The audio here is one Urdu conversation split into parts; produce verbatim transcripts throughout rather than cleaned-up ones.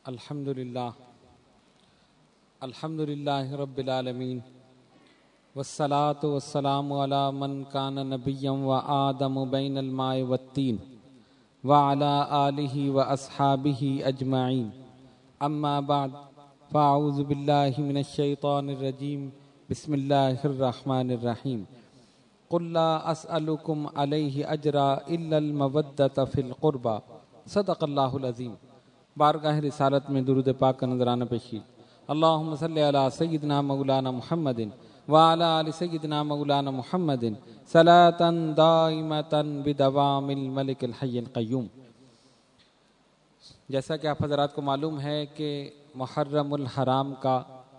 الحمد للہ الحمد للہ رب العالمین والصلاة والسلام علی من کان نبیا و آدم بین الماء والتین وعلی آلہ و اصحابہ اجمعین اما بعد فاعوذ باللہ من الشیطان الرجیم بسم اللہ الرحمن الرحیم قل لا اسألکم علیہ اجرا الا المودۃ فی القربى صدق اللہ العظیم۔ بارگاہ رسالت میں درود پاک کا نذرانہ پیشی۔ اللہم صلی علی سیدنا مولانا محمد وعلی آل سیدنا مولانا محمد صلاۃ دائمۃ بدوام الملک الحی القیوم۔ جیسا کہ آپ حضرات کو معلوم ہے کہ محرم الحرام کا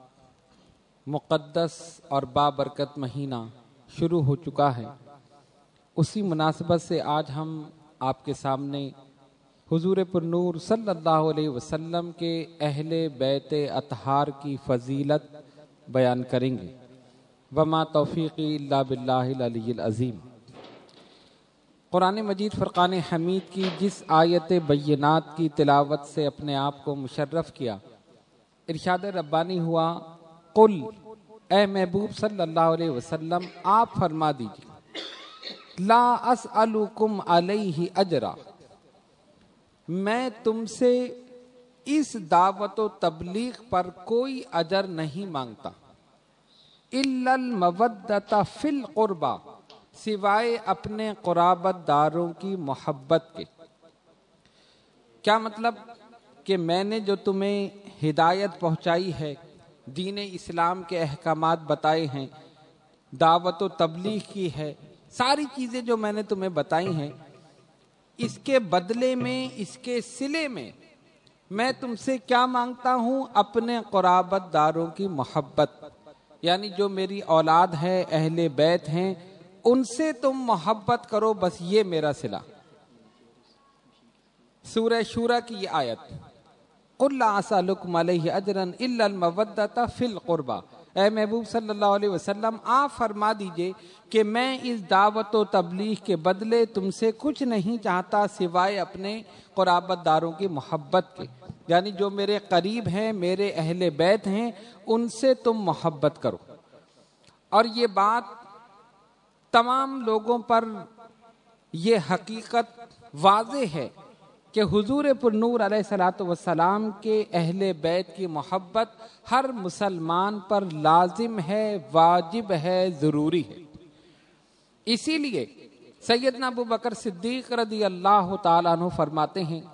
مقدس اور بابرکت مہینہ شروع ہو چکا ہے، اسی مناسبت سے آج ہم آپ کے سامنے حضور پرنور صلی اللہ علیہ وسلم کے اہل بیت اطہار کی فضیلت بیان کریں گے۔ وما توفیقی الا باللہ العلی العظیم۔ قرآن مجید فرقان حمید کی جس آیت بینات کی تلاوت سے اپنے آپ کو مشرف کیا، ارشاد ربانی ہوا، قل اے محبوب صلی اللہ علیہ وسلم آپ فرما دیجیے، لا اسألکم علیہ اجرا، میں تم سے اس دعوت و تبلیغ پر کوئی اجر نہیں مانگتا، الا المودۃ فی القربى، سوائے اپنے قرابت داروں کی محبت کے۔ کیا مطلب کہ میں نے جو تمہیں ہدایت پہنچائی ہے، دین اسلام کے احکامات بتائے ہیں، دعوت و تبلیغ کی ہے، ساری چیزیں جو میں نے تمہیں بتائی ہیں، اس کے بدلے میں، اس کے صلے میں میں تم سے کیا مانگتا ہوں؟ اپنے قرابت داروں کی محبت، یعنی جو میری اولاد ہے، اہل بیت ہیں، ان سے تم محبت کرو، بس یہ میرا صلہ۔ سورہ شورى کی یہ آیت، قل لا اسألکم علیہ اجرا الا المودۃ فی القربى، اے محبوب صلی اللہ علیہ وسلم آپ فرما دیجئے کہ میں اس دعوت و تبلیغ کے بدلے تم سے کچھ نہیں چاہتا سوائے اپنے قرابت داروں کی محبت کے، یعنی جو میرے قریب ہیں، میرے اہل بیت ہیں، ان سے تم محبت کرو۔ اور یہ بات تمام لوگوں پر یہ حقیقت واضح ہے کہ حضور پرنور علیہ الصلوۃ والسلام کے اہل بیت کی محبت ہر مسلمان پر لازم ہے، واجب ہے، ضروری ہے۔ اسی لیے سیدنا ابو بکر صدیق رضی اللہ تعالیٰ عنہ فرماتے ہیں،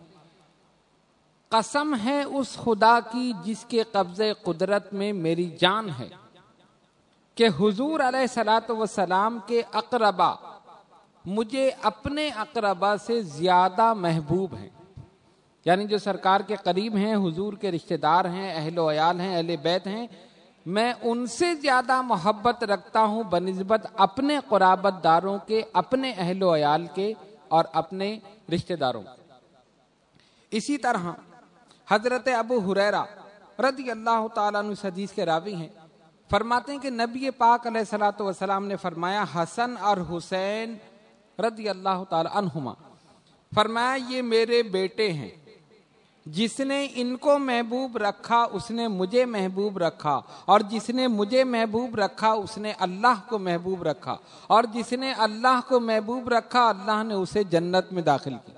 قسم ہے اس خدا کی جس کے قبضے قدرت میں میری جان ہے کہ حضور علیہ الصلوۃ والسلام کے اقربا مجھے اپنے اقربا سے زیادہ محبوب ہیں، یعنی جو سرکار کے قریب ہیں، حضور کے رشتہ دار ہیں، اہل و عیال ہیں، اہل بیت ہیں، میں ان سے زیادہ محبت رکھتا ہوں بنسبت اپنے قرابت داروں کے، اپنے اہل و عیال کے اور اپنے رشتہ داروں کے۔ اسی طرح حضرت ابو ہریرہ رضی اللہ تعالیٰ عنہ اس حدیث کے راوی ہیں، فرماتے ہیں کہ نبی پاک علیہ الصلوۃ والسلام نے فرمایا، حسن اور حسین رضی اللہ تعالیٰ عنہما، فرمایا یہ میرے بیٹے ہیں، جس نے ان کو محبوب رکھا اس نے مجھے محبوب رکھا، اور جس نے مجھے محبوب رکھا اس نے اللہ کو محبوب رکھا، اور جس نے اللہ کو محبوب رکھا اللہ نے اسے جنت میں داخل کیا۔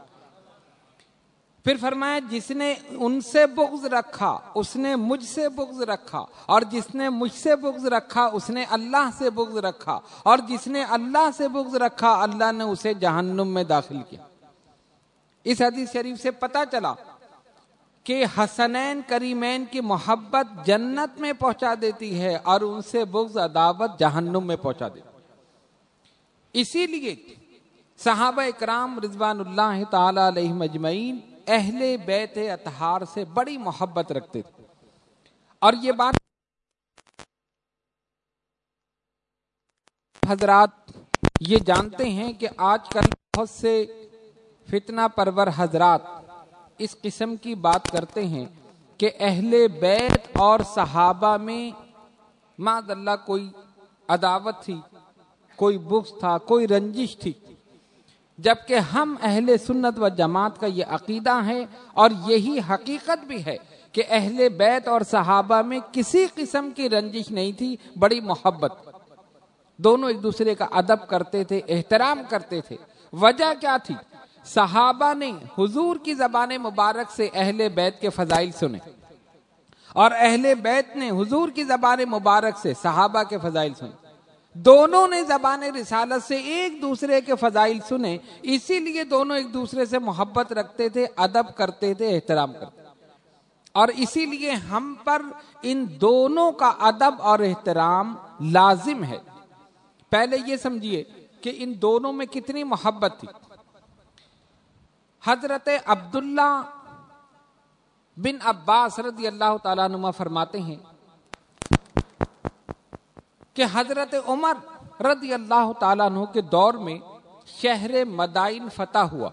پھر فرمایا جس نے ان سے بغض رکھا اس نے مجھ سے بغض رکھا، اور جس نے مجھ سے بغض رکھا اس نے اللہ سے بغض رکھا، اور جس نے اللہ سے بغض رکھا اللہ نے اسے جہنم میں داخل کیا۔ اس حدیث شریف سے پتہ چلا کہ حسنین کریمین کی محبت جنت میں پہنچا دیتی ہے اور ان سے بغض عداوت جہنم میں پہنچا دیتی ہے۔ اسی لیے صحابہ اکرام رضوان اللہ تعالی علیہم اجمعین اہل بیت اطہار سے بڑی محبت رکھتے تھے، اور یہ بات حضرات یہ جانتے ہیں کہ آج کل بہت سے فتنہ پرور حضرات اس قسم کی بات کرتے ہیں کہ اہل بیت اور صحابہ میں معاذ اللہ کوئی عداوت تھی، کوئی بغض تھا، کوئی رنجش تھی، جبکہ ہم اہل سنت و جماعت کا یہ عقیدہ ہے اور یہی حقیقت بھی ہے کہ اہل بیت اور صحابہ میں کسی قسم کی رنجش نہیں تھی، بڑی محبت، دونوں ایک دوسرے کا ادب کرتے تھے، احترام کرتے تھے۔ وجہ کیا تھی؟ صحابہ نے حضور کی زبان مبارک سے اہل بیت کے فضائل سنے، اور اہل بیت نے حضور کی زبان مبارک سے صحابہ کے فضائل سنے، دونوں نے زبان رسالت سے ایک دوسرے کے فضائل سنے، اسی لیے دونوں ایک دوسرے سے محبت رکھتے تھے، ادب کرتے تھے، احترام کرتے تھے، اور اسی لیے ہم پر ان دونوں کا ادب اور احترام لازم ہے۔ پہلے یہ سمجھیے کہ ان دونوں میں کتنی محبت تھی۔ حضرت عبداللہ بن عباس رضی اللہ تعالیٰ عنہ فرماتے ہیں کہ حضرت عمر رضی اللہ تعالیٰ عنہ کے دور میں شہر مدائن فتح ہوا،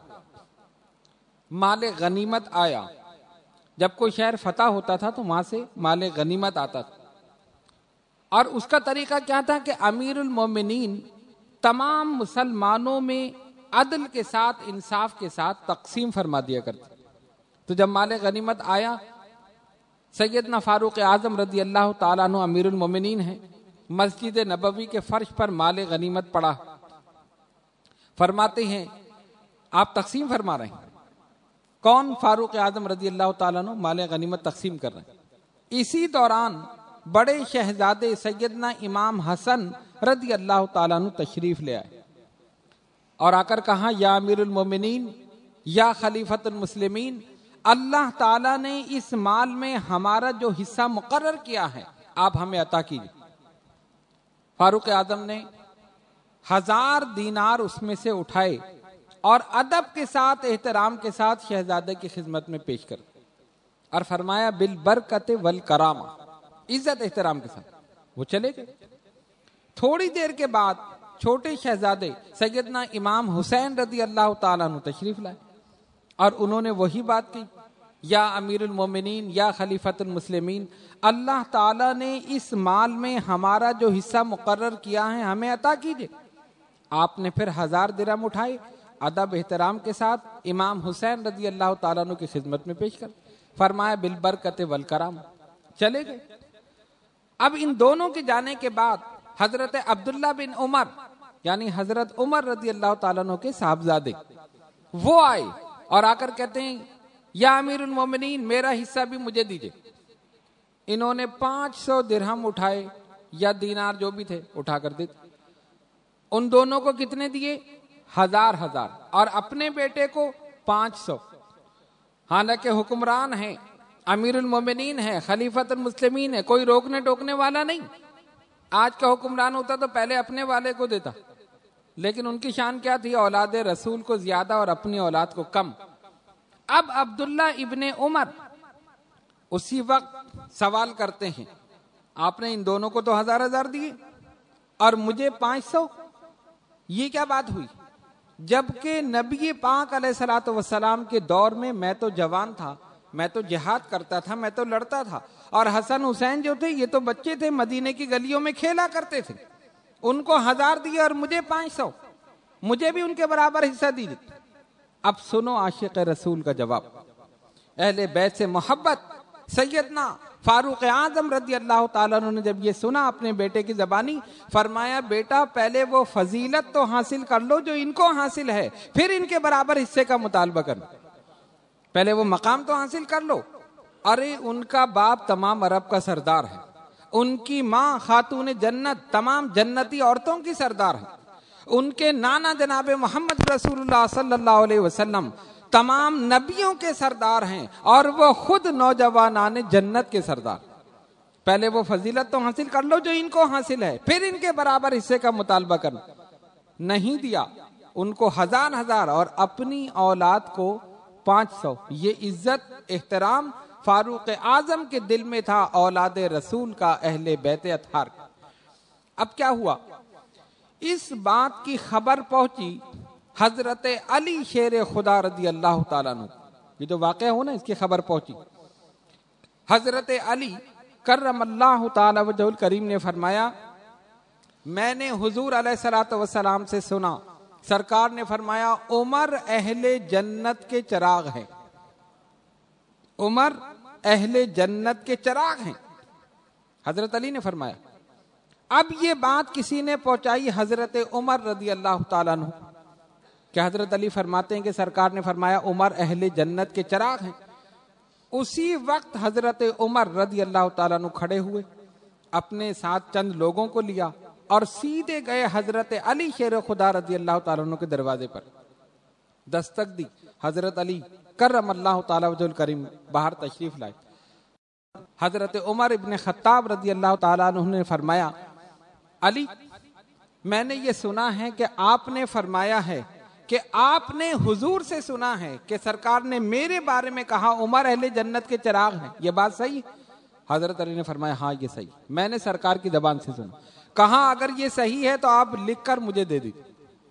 مال غنیمت آیا۔ جب کوئی شہر فتح ہوتا تھا تو وہاں سے مال غنیمت آتا تھا، اور اس کا طریقہ کیا تھا کہ امیر المومنین تمام مسلمانوں میں عدل کے ساتھ، انصاف کے ساتھ تقسیم فرما دیا کرتے۔ تو جب مال غنیمت آیا، سیدنا فاروق اعظم رضی اللہ تعالیٰ عنہ امیر المومنین ہیں، مسجد نبوی کے فرش پر مال غنیمت پڑا، فرماتے ہیں آپ تقسیم فرما رہے ہیں۔ کون؟ فاروق اعظم رضی اللہ تعالیٰ عنہ مال غنیمت تقسیم کر رہے ہیں۔ اسی دوران بڑے شہزادے سیدنا امام حسن رضی اللہ تعالیٰ عنہ تشریف لے آئے اور آ کر کہا، یا امیر المومنین، یا خلیفۃ المسلمین، اللہ تعالیٰ نے اس مال میں ہمارا جو حصہ مقرر کیا ہے آپ ہمیں عطا کیجیے۔ فاروق اعظم نے ہزار دینار اس میں سے اٹھائے اور ادب کے ساتھ، احترام کے ساتھ شہزادے کی خدمت میں پیش کر اور فرمایا بالبرکت والکرامہ، عزت احترام کے ساتھ۔ وہ چلے گئے۔ تھوڑی دیر کے بعد چھوٹے شہزادے سیدنا امام حسین رضی اللہ تعالیٰ عنہ تشریف لائے اور انہوں نے وہی بات کی، یا امیر المومنین، یا خلیفۃ المسلمین، اللہ تعالیٰ نے اس مال میں ہمارا جو حصہ مقرر کیا ہے ہمیں عطا کیجئے۔ آپ نے پھر ہزار درہم اٹھائے، ادب احترام کے ساتھ امام حسین رضی اللہ تعالیٰ عنہ کی خدمت میں پیش کر فرمایا بالبرکت والکرام، چلے گئے۔ اب ان دونوں کے جانے کے بعد حضرت عبداللہ بن عمر یعنی حضرت عمر رضی اللہ تعالیٰ عنہ کے صاحبزادے وہ آئے اور آ کر کہتے ہیں، یا امیر المومنین، میرا حصہ بھی مجھے دیجئے۔ انہوں نے پانچ سو درہم اٹھائے یا دینار جو بھی تھے اٹھا کر دیتے۔ ان دونوں کو کتنے دیے؟ ہزار ہزار، اور اپنے بیٹے کو پانچ سو۔ حالانکہ حکمران ہیں، امیر المومنین ہے، خلیفۃ المسلمین ہے، کوئی روکنے ٹوکنے والا نہیں۔ آج کا حکمران ہوتا تو پہلے اپنے والے کو دیتا، لیکن ان کی شان کیا تھی؟ اولاد رسول کو زیادہ اور اپنی اولاد کو کم۔ اب عبداللہ ابن عمر اسی وقت سوال کرتے ہیں، آپ نے ان دونوں کو تو ہزار ہزار دیے اور مجھے پانچ سو، یہ کیا بات ہوئی؟ جبکہ نبی پاک علیہ الصلوۃ والسلام کے دور میں میں تو جوان تھا، میں تو جہاد کرتا تھا، میں تو لڑتا تھا، اور حسن حسین جو تھے یہ تو بچے تھے، مدینے کی گلیوں میں کھیلا کرتے تھے، ان کو ہزار دیے اور مجھے پانچ سو، مجھے بھی ان کے برابر حصہ دیجیے۔ اب سنو عاشق رسول کا جواب، اہل بیت سے محبت۔ سیدنا فاروق اعظم رضی اللہ تعالیٰ عنہ نے جب یہ سنا اپنے بیٹے کی زبانی، فرمایا بیٹا پہلے وہ فضیلت تو حاصل کر لو جو ان کو حاصل ہے، پھر ان کے برابر حصے کا مطالبہ کرنا، پہلے وہ مقام تو حاصل کر لو۔ ارے ان کا باپ تمام عرب کا سردار ہے، ان کی ماں خاتون جنت تمام جنتی عورتوں کی سردار ہے، ان کے نانا جناب محمد رسول اللہ صلی اللہ علیہ وسلم تمام نبیوں کے سردار ہیں، اور وہ خود نوجوانان جنت کے سردار۔ پہلے وہ فضیلت تو حاصل کر لو جو ان کو حاصل ہے، پھر ان کے برابر حصے کا مطالبہ کرنا۔ نہیں دیا، ان کو ہزار ہزار اور اپنی اولاد کو پانچ سو۔ یہ عزت احترام فاروق اعظم کے دل میں تھا، اولاد رسول کا، اہل بیت اطہار کا۔ اب کیا ہوا؟ اس بات کی خبر پہنچی حضرت علی شیر خدا رضی اللہ تعالیٰ عنہ، یہ جو واقعہ ہو نا اس کی خبر پہنچی۔ حضرت علی کرم اللہ تعالی وجہ الکریم نے فرمایا، میں نے حضور علیہ الصلوۃ والسلام سے سنا، سرکار نے فرمایا عمر اہل جنت کے چراغ ہیں، عمر اہل جنت کے چراغ ہیں، حضرت علی نے فرمایا۔ اب یہ بات کسی نے پہنچائی حضرت عمر رضی اللہ تعالیٰ عنہ کہ حضرت علی فرماتے ہیں کہ سرکار نے فرمایا عمر اہل جنت کے چراغ ہیں۔ اسی وقت حضرت عمر رضی اللہ تعالیٰ عنہ کھڑے ہوئے، اپنے ساتھ چند لوگوں کو لیا اور سیدھے گئے حضرت علی شیر خدا رضی اللہ تعالیٰ عنہ کے دروازے پر، دستک دی۔ حضرت علی کرم اللہ تعالیٰ وجہ الکریم باہر تشریف لائے۔ حضرت عمر ابن خطاب رضی اللہ تعالیٰ عنہ نے فرمایا، علی میں نے یہ سنا ہے کہ آپ نے فرمایا ہے کہ آپ نے حضور سے سنا ہے کہ سرکار نے میرے بارے میں کہا عمر اہل جنت کے چراغ ہیں، یہ بات صحیح؟ حضرت علی نے فرمایا ہاں یہ صحیح، میں نے سرکار کی زبان سے سنا۔ کہا اگر یہ صحیح ہے تو آپ لکھ کر مجھے دے دیجیے،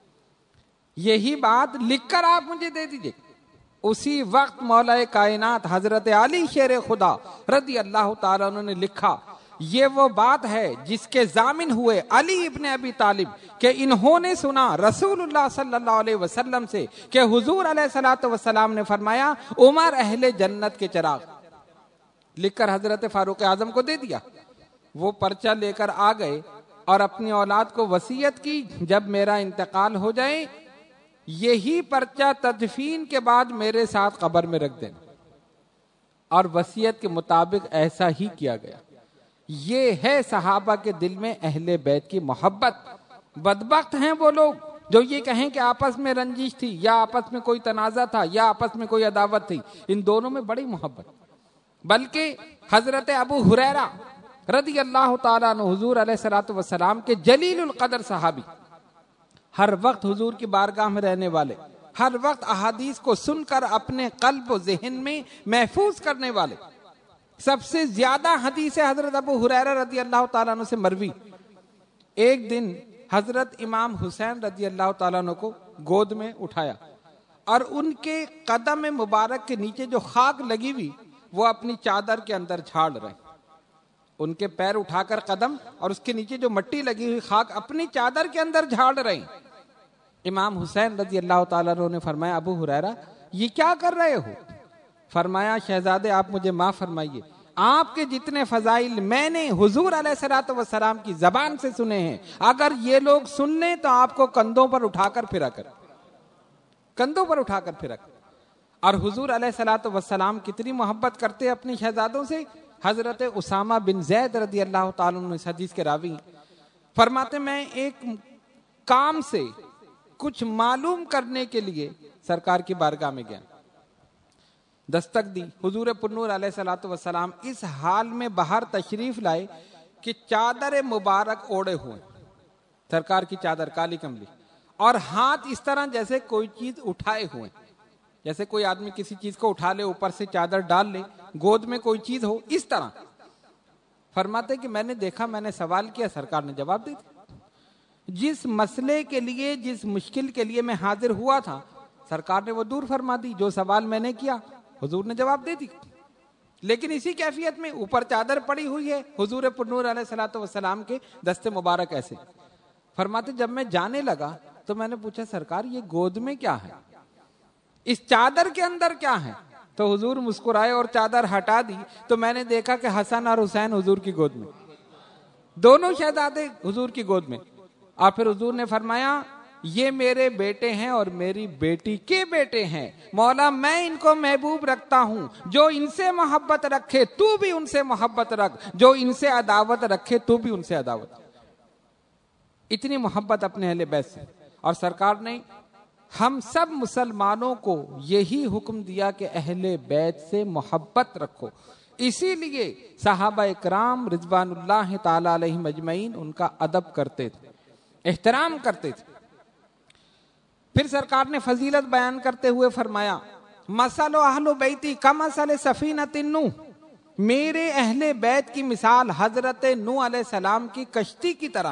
یہی بات لکھ کر آپ مجھے دے دیجیے۔ اسی وقت مولا کائنات حضرت علی شیر خدا رضی اللہ تعالیٰ عنہ نے لکھا، یہ وہ بات ہے جس کے ضامن ہوئے علی ابن ابی طالب کہ انہوں نے سنا رسول اللہ صلی اللہ علیہ وسلم سے کہ حضور علیہ الصلوۃ والسلام نے فرمایا عمر اہل جنت کے چراغ۔ لکھ کر حضرت فاروق اعظم کو دے دیا۔ وہ پرچہ لے کر آ گئے اور اپنی اولاد کو وصیت کی، جب میرا انتقال ہو جائے یہی پرچہ تدفین کے بعد میرے ساتھ قبر میں رکھ دینا، اور وصیت کے مطابق ایسا ہی کیا گیا۔ یہ ہے صحابہ کے دل میں اہل بیت کی محبت۔ بدبخت ہیں وہ لوگ جو یہ کہیں کہ آپس میں رنجش تھی یا آپس میں کوئی تنازع تھا یا آپس میں کوئی عداوت تھی، ان دونوں میں بڑی محبت۔ بلکہ حضرت ابو ہریرہ رضی اللہ تعالیٰ عنہ حضور علیہ الصلوۃ والسلام کے جلیل القدر صحابی، ہر وقت حضور کی بارگاہ میں رہنے والے، ہر وقت احادیث کو سن کر اپنے قلب و ذہن میں محفوظ کرنے والے، سب سے زیادہ حدیث حضرت ابو ہریرہ رضی اللہ تعالیٰ عنہ سے مروی۔ ایک دن حضرت امام حسین رضی اللہ تعالیٰ عنہ کو گود میں اٹھایا اور ان کے قدم مبارک کے نیچے جو خاک لگی ہوئی وہ اپنی چادر کے اندر جھاڑ رہے، ان کے پیر اٹھا کر قدم اور اس کے نیچے جو مٹی لگی ہوئی خاک اپنی چادر کے اندر جھاڑ رہے۔ امام حسین رضی اللہ تعالیٰ عنہ نے فرمایا ابو ہریرہ یہ کیا کر رہے ہو؟ فرمایا شہزادے آپ مجھے معاف فرمائیے، آپ کے جتنے فضائل میں نے حضور علیہ الصلوۃ والسلام کی زبان سے سنے ہیں، اگر یہ لوگ سن لیں تو آپ کو کندھوں پر اٹھا کر پھرا کر کندھوں پر اٹھا کر پھرا کر اور حضور علیہ الصلوۃ والسلام کتنی محبت کرتے اپنی شہزادوں سے۔ حضرت اسامہ بن زید رضی اللہ تعالیٰ عنہ اس حدیث کے راوی فرماتے میں ایک کام سے کچھ معلوم کرنے کے لیے سرکار کی بارگاہ میں گیا، دستک دی، حضور پرنور علیہ الصلوۃ والسلام اس حال میں باہر تشریف لائے کہ چادر مبارک اوڑے ہوئے، سرکار کی چادر کالی کملی، اور ہاتھ اس طرح جیسے کوئی چیز اٹھائے ہوئے، جیسے کوئی آدمی کسی چیز کو اٹھا لے اوپر سے چادر ڈال لے، گود میں کوئی چیز ہو، اس طرح۔ فرماتے کہ میں نے دیکھا، میں نے سوال کیا، سرکار نے جواب دی تھی۔ جس مسئلے کے لیے، جس مشکل کے لیے میں حاضر ہوا تھا سرکار نے وہ دور فرما دی، جو سوال میں نے کیا حضور نے جواب دے دی۔ لیکن اسی کیفیت میں اوپر چادر پڑی ہوئی ہے حضور پرنور علیہ الصلوۃ والسلام کے دست مبارک ایسے۔ فرماتے جب میں جانے لگا تو میں نے پوچھا سرکار یہ گود میں کیا ہے، اس چادر کے اندر کیا ہے؟ تو حضور مسکرائے اور چادر ہٹا دی تو میں نے دیکھا کہ حسن اور حسین حضور کی گود میں، دونوں شہزادے حضور کی گود میں۔ اور پھر حضور نے فرمایا یہ میرے بیٹے ہیں اور میری بیٹی کے بیٹے ہیں، مولا میں ان کو محبوب رکھتا ہوں، جو ان سے محبت رکھے تو بھی ان سے محبت رکھ، جو ان سے عداوت رکھے تو بھی ان سے عداوت۔ اتنی محبت اپنے اہل بیت سے۔ اور سرکار نے ہم سب مسلمانوں کو یہی حکم دیا کہ اہل بیت سے محبت رکھو، اسی لیے صحابہ اکرام رضوان اللہ تعالی علیہم اجمعین ان کا ادب کرتے تھے، احترام کرتے تھے۔ پھر سرکار نے فضیلت بیان کرتے ہوئے فرمایا مثل اہل بیتی کمثل سفینۃ نوح، میرے اہل بیت کی مثال حضرت نوح علیہ السلام کی کشتی کی طرح،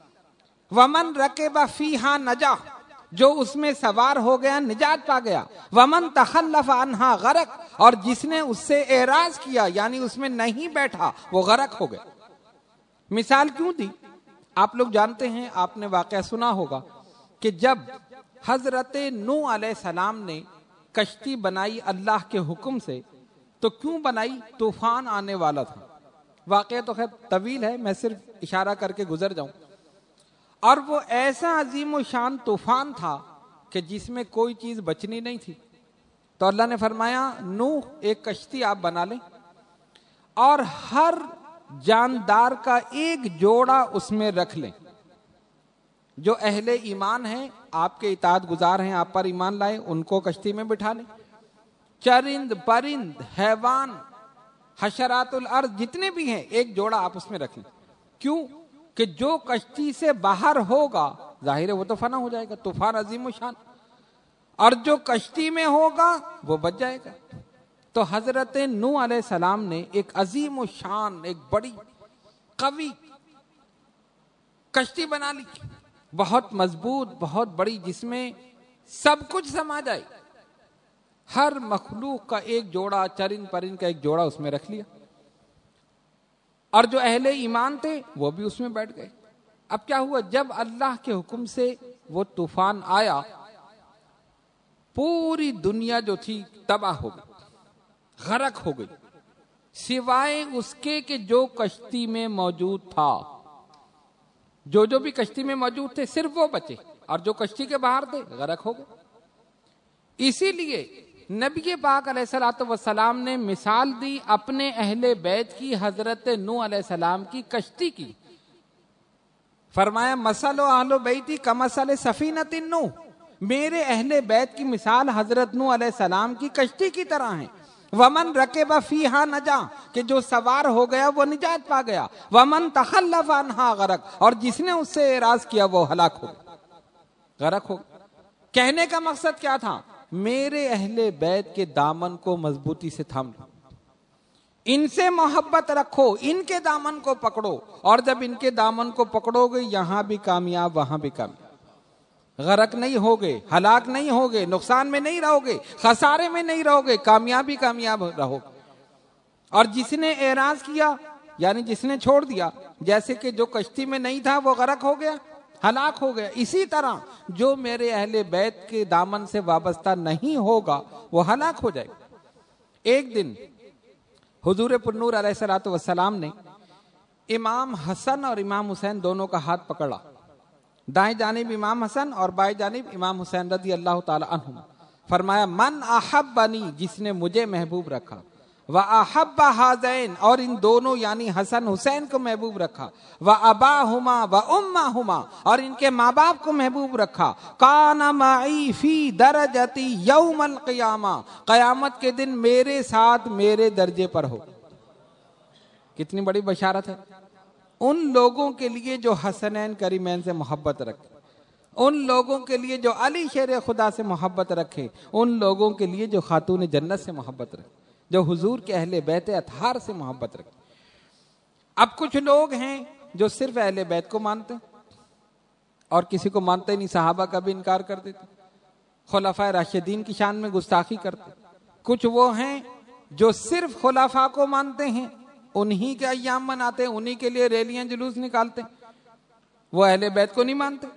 ومن رکب فیہا نجا، جو اس میں سوار ہو گیا نجات پا گیا، ومن تخلف عنہا غرق، اور جس نے اس سے اعراض کیا یعنی اس میں نہیں بیٹھا وہ غرق ہو گیا۔ مثال کیوں دی؟ آپ لوگ جانتے ہیں، آپ نے واقعہ سنا ہوگا کہ جب حضرت نوح علیہ السلام نے کشتی بنائی اللہ کے حکم سے تو کیوں بنائی؟ طوفان آنے والا تھا. واقعہ تو خیر طویل ہے، میں صرف اشارہ کر کے گزر جاؤں. اور وہ ایسا عظیم و شان طوفان تھا کہ جس میں کوئی چیز بچنی نہیں تھی. تو اللہ نے فرمایا نوح ایک کشتی آپ بنا لیں اور ہر جاندار کا ایک جوڑا اس میں رکھ لیں. جو اہل ایمان ہیں، آپ کے اطاعت گزار ہیں، آپ پر ایمان لائے، ان کو کشتی میں بٹھا لیں. چرند پرند حیوان حشرات الارض جتنے بھی ہیں ایک جوڑا آپ اس میں رکھ لیں. کیوں کہ جو کشتی سے باہر ہوگا ظاہر ہے وہ تو فنا ہو جائے گا، طوفان عظیم و شان، اور جو کشتی میں ہوگا وہ بچ جائے گا. تو حضرت نوح علیہ السلام نے ایک عظیم و شان، ایک بڑی قوی کشتی بنا لی، بہت مضبوط، بہت بڑی، جس میں سب کچھ سما جائے. ہر مخلوق کا ایک جوڑا، چرند پرند کا ایک جوڑا اس میں رکھ لیا. اور جو اہل ایمان تھے وہ بھی اس میں بیٹھ گئے. اب کیا ہوا؟ جب اللہ کے حکم سے وہ طوفان آیا، پوری دنیا جو تھی تباہ ہو گئی، غرق ہو گئی، سوائے اس کے کہ جو کشتی میں موجود تھا. جو جو بھی کشتی میں موجود تھے صرف وہ بچے، اور جو کشتی کے باہر تھے غرق ہو گئے. اسی لیے نبی پاک علیہ الصلوۃ والسلام نے مثال دی اپنے اہل بیت کی، حضرت نوح علیہ السلام کی کشتی کی. فرمایا مثل اہل بیتی کمثل سفینۃ نوح، میرے اہل بیت کی مثال حضرت نوح علیہ السلام کی کشتی کی طرح ہے. ومن رکب فیہا نجا، کہ جو سوار ہو گیا وہ نجات پا گیا. ومن تخلف عنہا غرق، اور جس نے اس سے اعراض کیا وہ ہلاک ہو گیا، غرق ہو گیا. کہنے کا مقصد کیا تھا؟ میرے اہل بیت کے دامن کو مضبوطی سے تھام لو، ان سے محبت رکھو، ان کے دامن کو پکڑو، اور جب ان کے دامن کو پکڑو گے یہاں بھی کامیاب وہاں بھی کامیاب. غرق نہیں ہوگے، ہلاک نہیں ہوگے، نقصان میں نہیں رہو گے، خسارے میں نہیں رہو گے، کامیابی کامیاب رہو. اور جس نے اعراض کیا یعنی جس نے چھوڑ دیا، جیسے کہ جو کشتی میں نہیں تھا وہ غرق ہو گیا، ہلاک ہو گیا، اسی طرح جو میرے اہل بیت کے دامن سے وابستہ نہیں ہوگا وہ ہلاک ہو جائے گا. ایک دن حضور پرنور علیہ الصلوۃ والسلام نے امام حسن اور امام حسین دونوں کا ہاتھ پکڑا. دائیں جانب امام حسن اور بائیں جانب امام حسین رضی اللہ تعالی عنہما. فرمایا من احبنی، جس نے مجھے محبوب رکھا، وَأَحَبَّ هَذَيْنِ، اور ان دونوں یعنی حسن حسین کو محبوب رکھا، وَأَبَاهُمَا وَأُمَّهُمَا، اور ان کے ماں باپ کو محبوب رکھا، كَانَ مَعِي فِي دَرَجَتِي يَوْمَ الْقِيَامَةِ، قیامت کے دن میرے ساتھ میرے درجے پر ہو. کتنی بڑی بشارت ہے ان لوگوں کے لیے جو حسنین کریمین سے محبت رکھے، ان لوگوں کے لیے جو علی شیر خدا سے محبت رکھے، ان لوگوں کے لیے جو خاتون جنت سے محبت رکھے، جو حضور کے اہل بیت اطہار سے محبت رکھے. اب کچھ لوگ ہیں جو صرف اہل بیت کو مانتے اور کسی کو مانتے نہیں، صحابہ کا بھی انکار کر دیتے، خلفائے راشدین کی شان میں گستاخی کرتے. کچھ وہ ہیں جو صرف خلفاء کو مانتے ہیں، انہی کے ایام مناتے ہیں، انہی کے لیے ریلیاں جلوس نکالتے ہیں، وہ اہل بیت کو نہیں مانتے.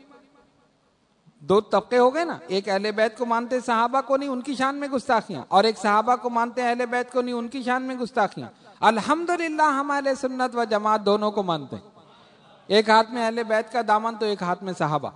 دو طبقے ہو گئے نا، ایک اہل بیت کو مانتے صحابہ کو نہیں، ان کی شان میں گستاخیاں، اور ایک صحابہ کو مانتے اہل بیت کو نہیں، ان کی شان میں گستاخیاں. الحمدللہ ہم اہل سنت و جماعت دونوں کو مانتے ہیں، ایک ہاتھ میں اہل بیت کا دامن تو ایک ہاتھ میں صحابہ.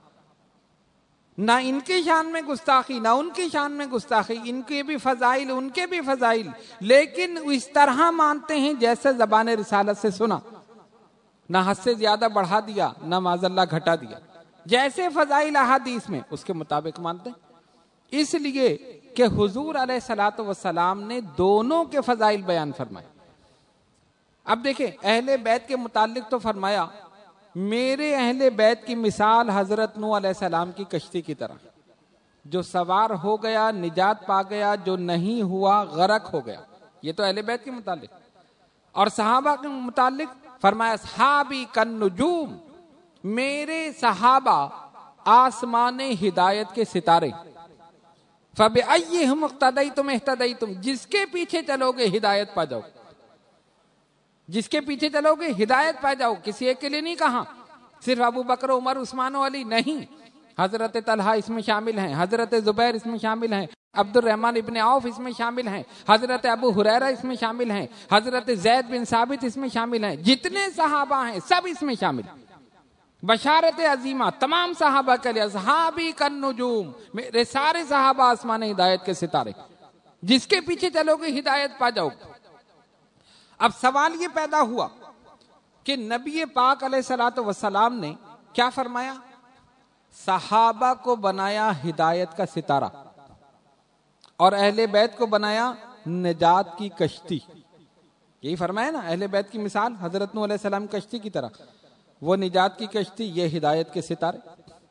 نہ ان کی شان میں گستاخی نہ ان کی شان میں گستاخی، ان کے بھی فضائل ان کے بھی فضائل، لیکن اس طرح مانتے ہیں جیسے زبان رسالت سے سنا، نہ حد سے زیادہ بڑھا دیا نہ معاذ اللہ گھٹا دیا، جیسے فضائل احادیث میں اس کے مطابق مانتے ہیں. اس لیے کہ حضور علیہ الصلوۃ والسلام نے دونوں کے فضائل بیان فرمائے. اب دیکھیں اہل بیت کے متعلق تو فرمایا میرے اہل بیت کی مثال حضرت نوح علیہ السلام کی کشتی کی طرح، جو سوار ہو گیا نجات پا گیا، جو نہیں ہوا غرق ہو گیا. یہ تو اہل بیت کے متعلق. اور صحابہ کے متعلق فرمایا صحابی کالنجوم، میرے صحابہ آسمان ہدایت کے ستارے. فَبِأَيِّهِمْ اقْتَدَيْتُمْ اهْتَدَيْتُمْ، جس کے پیچھے چلو گے ہدایت پا جاؤ، جس کے پیچھے چلو گے ہدایت پا جاؤ. کسی ایک کے لیے نہیں کہا، صرف ابو بکر عمر عثمان و علی نہیں، حضرت طلحہ اس میں شامل ہیں، حضرت زبیر اس میں شامل ہیں، عبد الرحمن ابن عوف اس میں شامل ہیں، حضرت ابو ہریرہ اس میں شامل ہیں، حضرت زید بن ثابت اس میں شامل ہیں، جتنے صحابہ ہیں سب اس میں شامل ہیں۔ بشارت عظیمہ تمام صحابہ کے لیے، اصحابی کالنجوم، میرے سارے صحابہ آسمان ہدایت کے ستارے، جس کے پیچھے چلو گے ہدایت پا جاؤ گے۔ اب سوال یہ پیدا ہوا کہ نبی پاک علیہ الصلوۃ والسلام نے کیا فرمایا؟ صحابہ کو بنایا ہدایت کا ستارہ اور اہل بیت کو بنایا نجات کی کشتی۔ یہی فرمایا نا، اہل بیت کی مثال حضرت نوح علیہ السلام کشتی کی طرح، وہ نجات کی کشتی، یہ ہدایت کے ستارے۔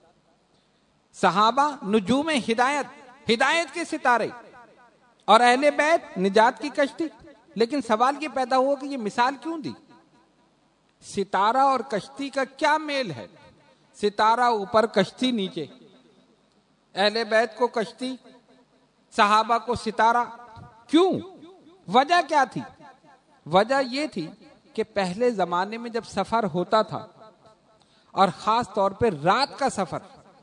صحابہ نجوم ہدایت، ہدایت کے ستارے، اور اہل بیت نجات کی کشتی۔ لیکن سوال یہ پیدا ہوا کہ یہ مثال کیوں دی؟ ستارہ اور کشتی کا کیا میل ہے؟ ستارہ اوپر کشتی نیچے، اہل بیت کو کشتی، صحابہ کو ستارہ، کیوں؟ وجہ کیا تھی؟ وجہ یہ تھی کہ پہلے زمانے میں جب سفر ہوتا تھا اور خاص طور پہ رات کا سفر،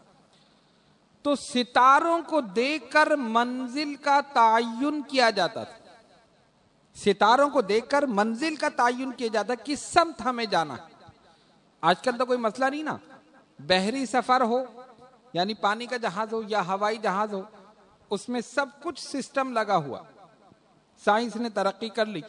تو ستاروں کو دیکھ کر منزل کا تعین کیا جاتا تھا۔ ستاروں کو دیکھ کر منزل کا تعین کیا جاتا، کس سمت ہمیں جانا ہے۔ آج کل تو کوئی مسئلہ نہیں نا، بحری سفر ہو یعنی پانی کا جہاز ہو یا ہوائی جہاز ہو، اس میں سب کچھ سسٹم لگا ہوا، سائنس نے ترقی کر لی۔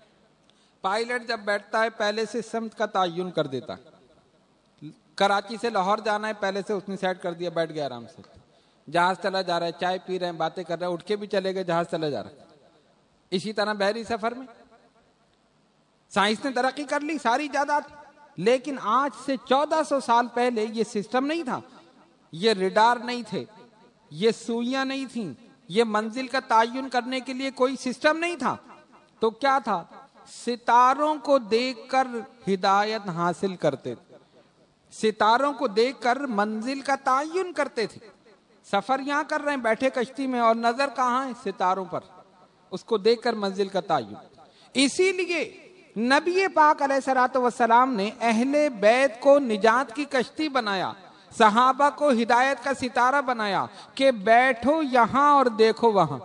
پائلٹ جب بیٹھتا ہے پہلے سے سمت کا تعین کر دیتا ہے۔ کراچی سے لاہور جانا ہے، پہلے سے اس نے سیٹ کر دیا، بیٹھ گیا آرام سے، جہاز چلا جا رہا ہے، چائے پی رہے ہیں، باتیں کر رہے ہیں، اٹھ کے بھی چلے گئے، جہاز چلا جا رہا ہے۔ اسی طرح بحری سفر میں سائنس نے ترقی کر لی، ساری ایجادات، لیکن آج سے چودہ سو سال پہلے یہ سسٹم نہیں تھا، یہ ریڈار نہیں تھے، یہ سوئیاں نہیں تھیں، یہ منزل کا تعین کرنے کے لیے کوئی سسٹم نہیں تھا۔ تو کیا تھا؟ ستاروں کو دیکھ کر ہدایت حاصل کرتے تھے، ستاروں کو دیکھ کر منزل کا تعین کرتے تھے۔ سفر یہاں کر رہے ہیں بیٹھے کشتی میں، اور نظر کہاں ہے؟ ستاروں پر، اس کو دیکھ کر منزل کا تعین۔ اسی لیے نبی پاک علیہ الصلوۃ والسلام نے اہل بیت کو نجات کی کشتی بنایا، صحابہ کو ہدایت کا ستارہ بنایا کہ بیٹھو یہاں اور دیکھو وہاں،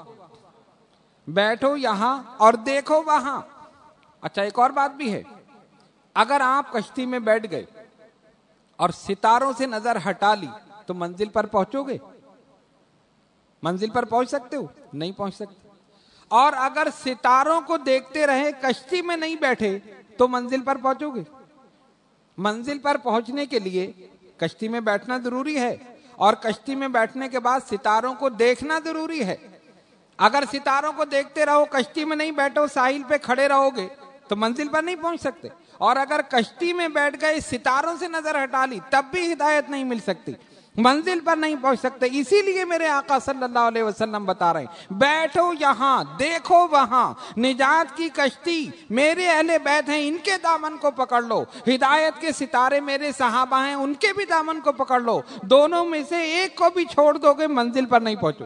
بیٹھو یہاں اور دیکھو وہاں۔ اچھا ایک اور بات بھی ہے، اگر آپ کشتی میں بیٹھ گئے اور ستاروں سے نظر ہٹا لی تو منزل پر پہنچو گے؟ منزل پر پہنچ سکتے ہو؟ نہیں پہنچ سکتے۔ اور اگر ستاروں کو دیکھتے رہے کشتی میں نہیں بیٹھے تو منزل پر پہنچو گے؟ منزل پر پہنچنے کے لیے کشتی میں بیٹھنا ضروری ہے، اور کشتی میں بیٹھنے کے بعد ستاروں کو دیکھنا ضروری ہے۔ اگر ستاروں کو دیکھتے رہو کشتی میں نہیں بیٹھو، ساحل پہ کھڑے رہو گے تو منزل پر نہیں پہنچ سکتے، اور اگر کشتی میں بیٹھ گئے ستاروں سے نظر ہٹا لی تب بھی ہدایت نہیں مل سکتی، منزل پر نہیں پہنچ سکتے۔ اسی لیے میرے آقا صلی اللہ علیہ وسلم بتا رہے ہیں بیٹھو یہاں دیکھو وہاں، نجات کی کشتی میرے اہل بیت ہیں، ان کے دامن کو پکڑ لو، ہدایت کے ستارے میرے صحابہ ہیں، ان کے بھی دامن کو پکڑ لو، دونوں میں سے ایک کو بھی چھوڑ دو گے منزل پر نہیں پہنچو،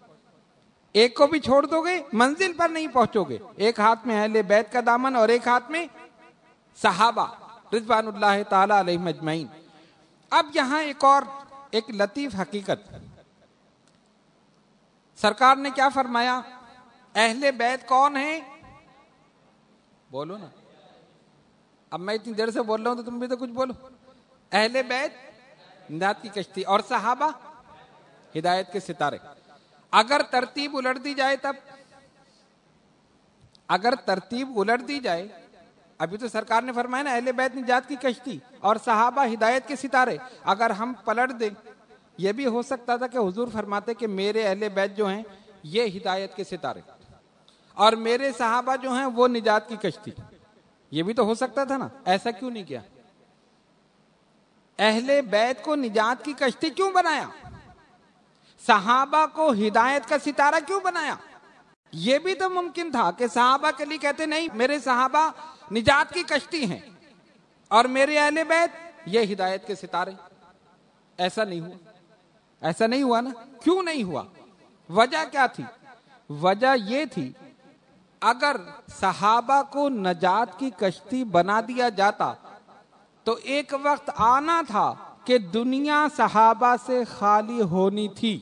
ایک کو بھی چھوڑ دو گے منزل پر نہیں پہنچو گے۔ ایک ہاتھ میں اہل بیت کا دامن اور ایک ہاتھ میں صحابہ رضوان اللہ تعالی علیہم اجمعین۔ اب یہاں ایک اور ایک لطیف حقیقت، سرکار نے کیا فرمایا؟ اہل بیت کون ہیں؟ بولو نا، اب میں اتنی دیر سے بول رہا ہوں تو تم بھی تو کچھ بولو۔ اہل بیت نجات کی کشتی، اور صحابہ ہدایت کے ستارے۔ اگر ترتیب الٹ دی جائے تب، اگر ترتیب الٹ دی جائے، ابھی تو سرکار نے فرمایا نا اہل بیت نجات کی کشتی اور صحابہ ہدایت کے ستارے، اگر ہم پلٹ دیں یہ بھی ہو سکتا تھا کہ حضور فرماتے کہ میرے اہل بیت جو ہیں یہ ہدایت کے ستارے اور میرے صحابہ جو ہیں وہ نجات کی کشتی، یہ بھی تو ہو سکتا تھا نا۔ ایسا کیوں نہیں کیا؟ اہل بیت کو نجات کی کشتی کیوں بنایا؟ صحابہ کو ہدایت کا ستارہ کیوں بنایا؟ یہ بھی تو ممکن تھا کہ صحابہ کے لیے کہتے نہیں میرے صحابہ نجات کی کشتی ہیں اور میرے اہل بیت یہ ہدایت کے ستارے۔ ایسا نہیں ہوا، ایسا نہیں ہوا نا۔ کیوں نہیں ہوا؟ وجہ کیا تھی؟ وجہ یہ تھی اگر صحابہ کو نجات کی کشتی بنا دیا جاتا تو ایک وقت آنا تھا کہ دنیا صحابہ سے خالی ہونی تھی.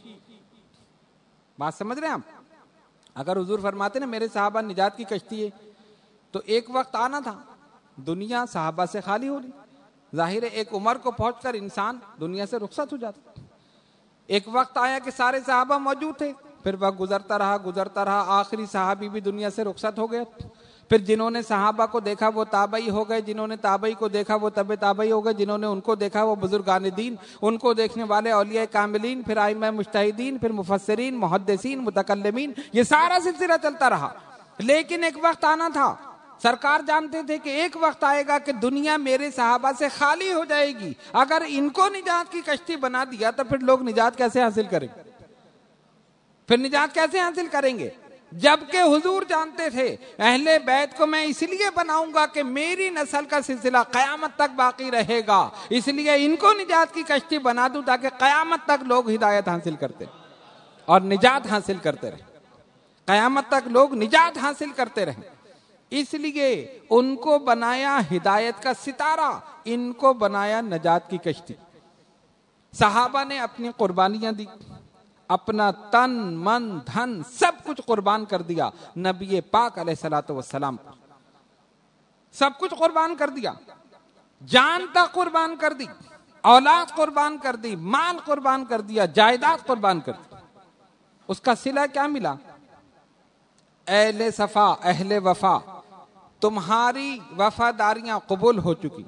بات سمجھ رہے ہیں آپ؟ اگر حضور فرماتے نا میرے صحابہ نجات کی کشتی ہے، تو ایک وقت آنا تھا دنیا صحابہ سے خالی ہو رہی. ظاہر ہے ایک عمر کو پہنچ کر انسان دنیا سے رخصت ہو جاتا. ایک وقت آیا کہ سارے صحابہ موجود تھے، پھر وقت گزرتا رہا گزرتا رہا آخری صحابی بھی دنیا سے رخصت ہو گئے. پھر جنہوں نے صحابہ کو دیکھا وہ تابعی ہو گئے، جنہوں نے تابعی کو دیکھا وہ تبع تابعی ہو گئے، جنہوں نے ان کو دیکھا وہ بزرگان دین، ان کو دیکھنے والے اولیاء کاملین، پھر ائمہ مجتہدین، پھر مفسرین، محدثین، متکلمین، یہ سارا سلسلہ چلتا رہا. لیکن ایک وقت آنا تھا، سرکار جانتے تھے کہ ایک وقت آئے گا کہ دنیا میرے صحابہ سے خالی ہو جائے گی. اگر ان کو نجات کی کشتی بنا دیا تو پھر لوگ نجات کیسے حاصل کریں گے؟ پھر نجات کیسے حاصل کریں گے؟ جبکہ حضور جانتے تھے اہل بیت کو میں اس لیے بناؤں گا کہ میری نسل کا سلسلہ قیامت تک باقی رہے گا، اس لیے ان کو نجات کی کشتی بنا دوں تاکہ قیامت تک لوگ ہدایت حاصل کرتے اور نجات حاصل کرتے رہیں. قیامت تک لوگ نجات حاصل کرتے رہیں. اس لیے ان کو بنایا ہدایت کا ستارہ، ان کو بنایا نجات کی کشتی. صحابہ نے اپنی قربانیاں دی، اپنا تن من دھن سب کچھ قربان کر دیا نبی پاک علیہ الصلوۃ والسلام پر. سب کچھ قربان کر دیا، جان تک قربان کر دی، اولاد قربان کر دی، مال قربان کر دیا، جائیداد قربان کر دی. اس کا صلہ کیا ملا؟ اہل صفا اہل وفا، تمہاری وفاداریاں قبول ہو چکی،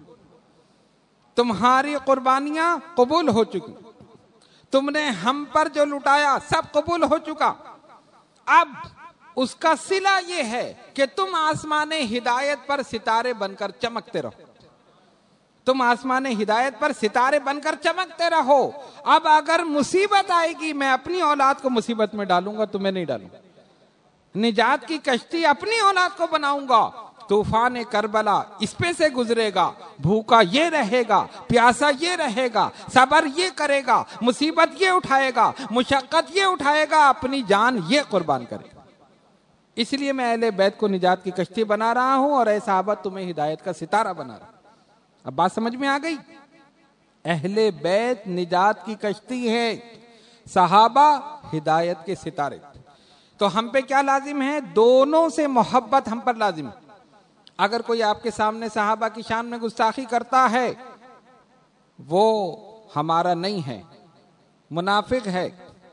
تمہاری قربانیاں قبول ہو چکی، تم نے ہم پر جو لٹایا سب قبول ہو چکا. اب اس کا صلہ یہ ہے کہ تم آسمان ہدایت پر ستارے بن کر چمکتے رہو. تم آسمان ہدایت پر ستارے بن کر چمکتے رہو. اب اگر مصیبت آئے گی میں اپنی اولاد کو مصیبت میں ڈالوں گا، تمہیں نہیں ڈالوں گا. نجات کی کشتی اپنی اولاد کو بناؤں گا. طوفان کربلا اس پہ سے گزرے گا، بھوکا یہ رہے گا، پیاسا یہ رہے گا، صبر یہ کرے گا، مصیبت یہ اٹھائے گا، مشقت یہ اٹھائے گا، اپنی جان یہ قربان کرے گا. اس لیے میں اہل بیت کو نجات کی کشتی بنا رہا ہوں اور اے صحابہ تمہیں ہدایت کا ستارہ بنا رہا ہوں. اب بات سمجھ میں آ گئی؟ اہل بیت نجات کی کشتی ہے، صحابہ ہدایت کے ستارے. تو ہم پہ کیا لازم ہے؟ دونوں سے محبت ہم پر لازم ہے. اگر کوئی آپ کے سامنے صحابہ کی شان میں گستاخی کرتا ہے وہ ہمارا نہیں ہے، منافق ہے،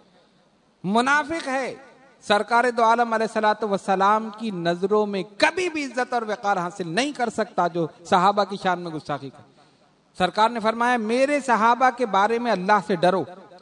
منافق ہے. سرکار دو عالم علیہ الصلوۃ والسلام کی نظروں میں کبھی بھی عزت اور وقار حاصل نہیں کر سکتا جو صحابہ کی شان میں گستاخی کرے. سرکار نے فرمایا میرے صحابہ کے بارے میں اللہ سے ڈرو،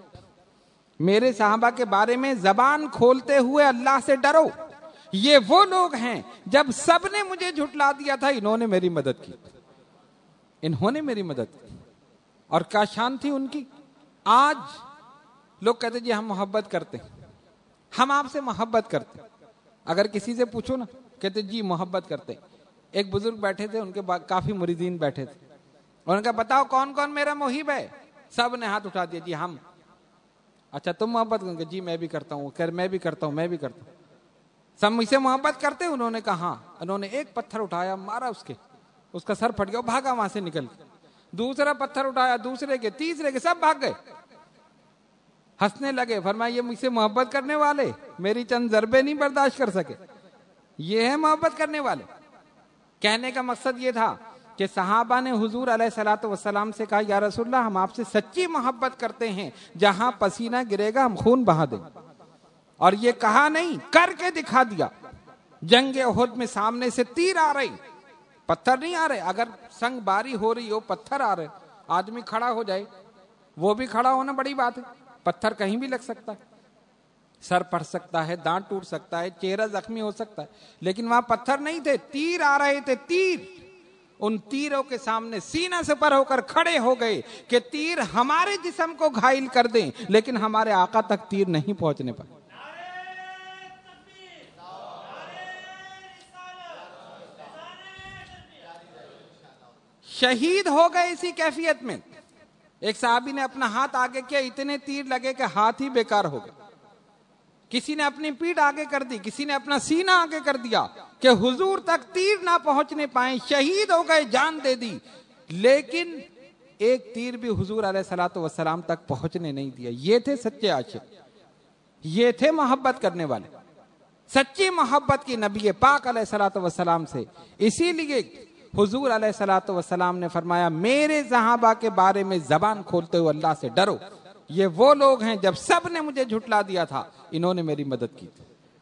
میرے صحابہ کے بارے میں زبان کھولتے ہوئے اللہ سے ڈرو. یہ وہ لوگ ہیں جب سب نے مجھے جھٹلا دیا تھا انہوں نے میری مدد کی، انہوں نے میری مدد کی. اور کیا شان تھی ان کی. آج لوگ کہتے جی ہم محبت کرتے ہیں، ہم آپ سے محبت کرتے ہیں. اگر کسی سے پوچھو نا کہتے جی محبت کرتے ہیں. ایک بزرگ بیٹھے تھے، ان کے کافی مریدین بیٹھے تھے، انہوں نے کہا بتاؤ کون کون میرا محب ہے؟ سب نے ہاتھ اٹھا دیا جی ہم. اچھا تم محبت کریں گے؟ جی میں بھی کرتا ہوں. کہ میں بھی کرتا ہوں میں بھی کرتا ہوں. سب مجھ سے محبت کرتے؟ انہوں نے کہا ہاں. انہوں نے ایک پتھر اٹھایا مارا اس کے، اس کا سر پھٹ گیا، بھاگا وہاں سے نکل کے. دوسرا پتھر اٹھایا، دوسرے کے، تیسرے کے، سب بھاگ گئے. ہنسنے لگے. فرمایا یہ مجھ سے محبت کرنے والے میری چند ضربے نہیں برداشت کر سکے، یہ ہے محبت کرنے والے. کہنے کا مقصد یہ تھا کہ صحابہ نے حضور علیہ الصلوۃ والسلام سے کہا یا رسول اللہ ہم آپ سے سچی محبت کرتے ہیں، جہاں پسینہ گرے گا ہم خون بہا دیں. اور یہ کہا نہیں، کر کے دکھا دیا. جنگ احد میں سامنے سے تیر آ رہی، پتھر نہیں آ رہے. اگر سنگ باری ہو رہی ہو، پتھر آ رہے، آدمی کھڑا ہو جائے، وہ بھی کھڑا ہونا بڑی بات ہے. پتھر کہیں بھی لگ سکتا ہے، سر پڑ سکتا ہے، دانت ٹوٹ سکتا ہے، چہرہ زخمی ہو سکتا ہے. لیکن وہاں پتھر نہیں تھے، تیر آ رہے تھے. تیر ان تیروں کے سامنے سینہ سے پر ہو کر کھڑے ہو گئے کہ تیر ہمارے جسم کو گھائل کر دیں لیکن ہمارے آقا تک تیر نہیں پہنچنے پائے. شہید ہو گئے اسی کیفیت میں. ایک صحابی نے اپنا ہاتھ آگے کیا، اتنے تیر لگے کہ ہاتھ ہی بیکار ہو گئے. کسی نے اپنی پیٹھ آگے کر دی، کسی نے اپنا سینہ آگے کر دیا کہ حضور تک تیر نہ پہنچنے پائیں. شہید ہو گئے، جان دے دی. لیکن ایک تیر بھی حضور علیہ الصلوۃ والسلام تک پہنچنے نہیں دیا. یہ تھے سچے عاشق, یہ تھے محبت کرنے والے, سچی محبت کی نبی پاک علیہ الصلوۃ والسلام سے. اسی لیے حضور علیہ الصلوۃ والسلام نے فرمایا میرے صحابہ کے بارے میں زبان کھولتے ہوئے اللہ سے ڈرو, یہ وہ لوگ ہیں جب سب نے مجھے جھٹلا دیا تھا انہوں نے میری مدد کی تھی,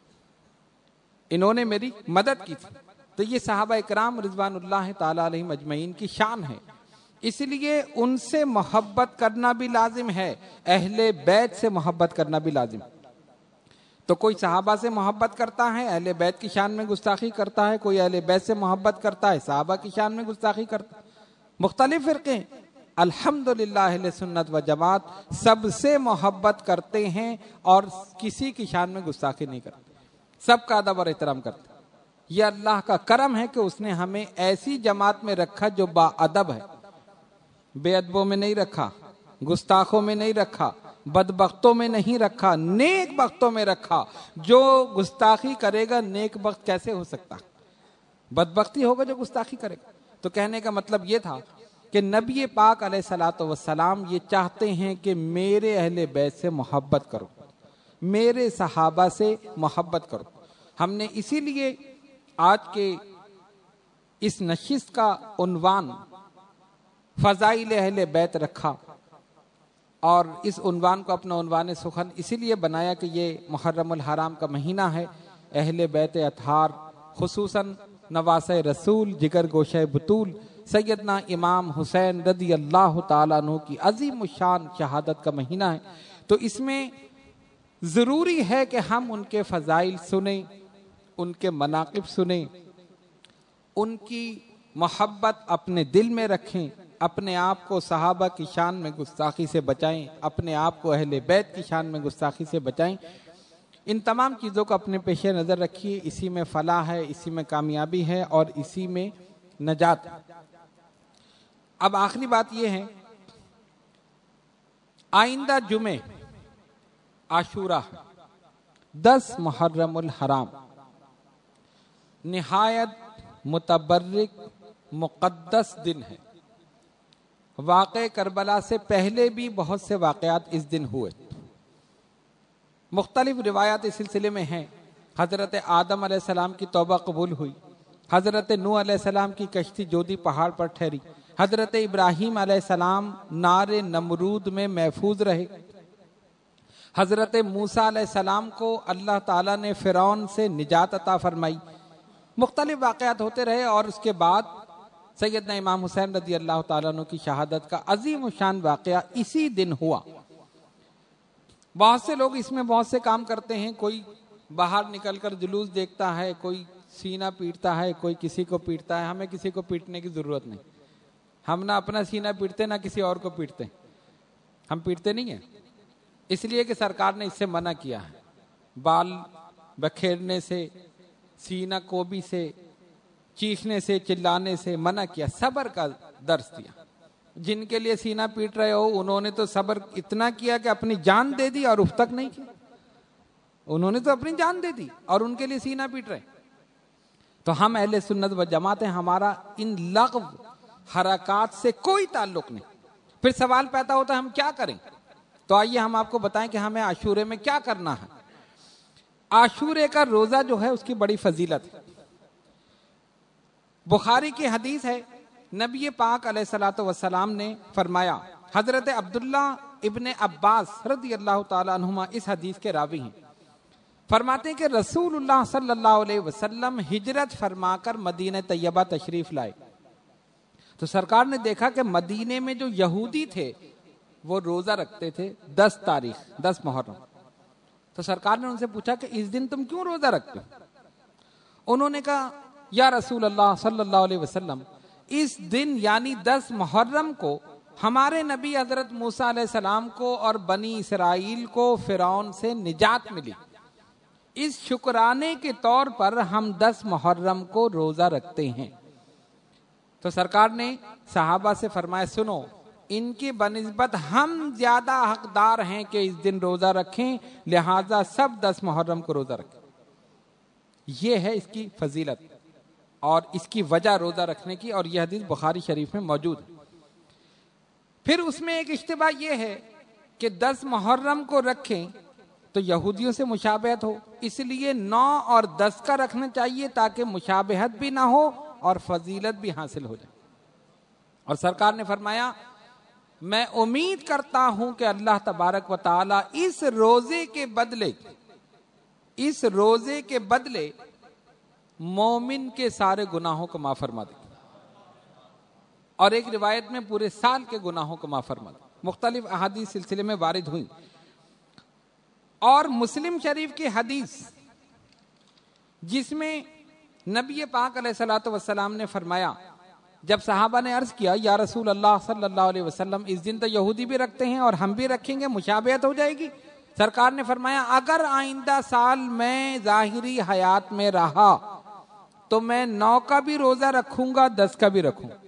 انہوں نے میری مدد کی تھی. تو یہ صحابہ اکرام رضوان اللہ تعالی علیہم اجمعین کی شان ہے, اس لیے ان سے محبت کرنا بھی لازم ہے, اہل بیت سے محبت کرنا بھی لازم. تو کوئی صحابہ سے محبت کرتا ہے اہل بیت کی شان میں گستاخی کرتا ہے, کوئی اہل بیت سے محبت کرتا ہے صحابہ کی شان میں گستاخی کرتا ہے. مختلف فرقے, الحمدللہ اہل سنت و جماعت سب سے محبت کرتے ہیں اور کسی کی شان میں گستاخی نہیں کرتے, سب کا ادب اور احترام کرتے. یہ اللہ کا کرم ہے کہ اس نے ہمیں ایسی جماعت میں رکھا جو با ادب ہے, بے ادبوں میں نہیں رکھا, گستاخوں میں نہیں رکھا, بدبختوں میں نہیں رکھا, نیک بختوں میں رکھا. جو گستاخی کرے گا نیک بخت کیسے ہو سکتا, بدبختی ہوگا جو گستاخی کرے گا. تو کہنے کا مطلب یہ تھا کہ نبی پاک علیہ الصلوۃ والسلام یہ چاہتے ہیں کہ میرے اہل بیت سے محبت کرو, میرے صحابہ سے محبت کرو. ہم نے اسی لیے آج کے اس نشست کا عنوان فضائل اہل بیت رکھا, اور اس عنوان کو اپنا عنوان سخن اسی لیے بنایا کہ یہ محرم الحرام کا مہینہ ہے. اہل بیت اطہار خصوصاً نواسہ رسول جگر گوشہ بطول سیدنا امام حسین رضی اللہ تعالیٰ عنہ کی عظیم الشان شہادت کا مہینہ ہے. تو اس میں ضروری ہے کہ ہم ان کے فضائل سنیں, ان کے مناقب سنیں, ان کی محبت اپنے دل میں رکھیں, اپنے آپ کو صحابہ کی شان میں گستاخی سے بچائیں, اپنے آپ کو اہل بیت کی شان میں گستاخی سے بچائیں. ان تمام چیزوں کو اپنے پیش نظر رکھیے, اسی میں فلاح ہے, اسی میں کامیابی ہے اور اسی میں نجات. اب آخری بات یہ ہے, آئندہ جمعے عاشورہ دس محرم الحرام نہایت متبرک مقدس دن ہے. واقع کربلا سے پہلے بھی بہت سے واقعات اس دن ہوئے, مختلف روایات اس سلسلے میں ہیں. حضرت آدم علیہ السلام کی توبہ قبول ہوئی, حضرت نوح علیہ السلام کی کشتی جودی پہاڑ پر ٹھہری, حضرت ابراہیم علیہ السلام نار نمرود میں محفوظ رہے, حضرت موسیٰ علیہ السلام کو اللہ تعالیٰ نے فرعون سے نجات عطا فرمائی. مختلف واقعات ہوتے رہے اور اس کے بعد سیدنا امام حسین رضی اللہ تعالیٰ عنہ کی شہادت کا عظیم الشان واقعہ اسی دن ہوا. بہت سے لوگ اس میں بہت سے کام کرتے ہیں, کوئی باہر نکل کر جلوس دیکھتا ہے, کوئی سینہ پیٹتا ہے, کوئی کسی کو پیٹتا ہے. ہمیں کسی کو پیٹنے کی ضرورت نہیں, ہم نہ اپنا سینہ پیٹتے نہ کسی اور کو پیٹتے. ہم پیٹتے نہیں ہیں اس لیے کہ سرکار نے اس سے منع کیا ہے. بال بکھیرنے سے, سینہ کوبی سے, چیخنے سے, چلانے سے منع کیا, صبر کا درس دیا. جن کے لیے سینہ پیٹ رہے ہو انہوں نے تو صبر اتنا کیا کہ اپنی جان دے دی اور اف تک نہیں کی. انہوں نے تو اپنی جان دے دی اور ان کے لیے سینہ پیٹ رہے. تو ہم اہل سنت و جماعت ہیں, ہمارا ان لغو حرکات سے کوئی تعلق نہیں. پھر سوال پیدا ہوتا ہے ہم کیا کریں؟ تو آئیے ہم آپ کو بتائیں کہ ہمیں عاشورے میں کیا کرنا ہے. عاشورے کا روزہ جو ہے اس کی بڑی فضیلت ہے. بخاری کی حدیث ہے, نبی پاک علیہ الصلوۃ والسلام نے فرمایا, حضرت عبداللہ ابن عباس رضی اللہ تعالی عنہما اس حدیث کے راوی ہیں, فرماتے ہیں کہ رسول اللہ صلی اللہ علیہ وسلم ہجرت فرما کر مدینہ طیبہ تشریف لائے. تو سرکار نے دیکھا کہ مدینے میں جو یہودی تھے وہ روزہ رکھتے تھے دس تاریخ دس محرم. تو سرکار نے ان سے پوچھا کہ اس دن تم کیوں روزہ رکھتے ہو؟ انہوں نے کہا یا رسول اللہ صلی اللہ علیہ وسلم, اس دن یعنی دس محرم کو ہمارے نبی حضرت موسیٰ علیہ السلام کو اور بنی اسرائیل کو فرعون سے نجات ملی, اس شکرانے کے طور پر ہم دس محرم کو روزہ رکھتے ہیں. تو سرکار نے صحابہ سے فرمایا سنو, ان کی بنسبت ہم زیادہ حقدار ہیں کہ اس دن روزہ رکھیں, لہذا سب دس محرم کو روزہ رکھیں. یہ ہے اس کی فضیلت اور اس کی وجہ روزہ رکھنے کی, اور یہ حدیث بخاری شریف میں موجود ہے. پھر اس میں ایک اشتباہ یہ ہے کہ دس محرم کو رکھیں تو یہودیوں سے مشابہت ہو، اس لیے نو اور دس کا رکھنا چاہیے تاکہ مشابہت بھی نہ ہو اور فضیلت بھی حاصل ہو جائے۔ اور سرکار نے فرمایا میں امید کرتا ہوں کہ اللہ تبارک و تعالی اس روزے کے بدلے اس روزے کے بدلے مومن کے سارے گناہوں کو معاف فرما دے، اور ایک روایت میں پورے سال کے گناہوں کو معاف فرما دے۔ مختلف احادیث سلسلے میں وارد ہوئی، اور مسلم شریف کی حدیث جس میں نبی پاک علیہ الصلوۃ والسلام نے فرمایا، جب صحابہ نے عرض کیا یا رسول اللہ صلی اللہ علیہ وسلم اس دن تو یہودی بھی رکھتے ہیں اور ہم بھی رکھیں گے، مشابہت ہو جائے گی؟ سرکار نے فرمایا اگر آئندہ سال میں ظاہری حیات میں رہا تو میں نو کا بھی روزہ رکھوں گا، دس کا بھی رکھوں گا۔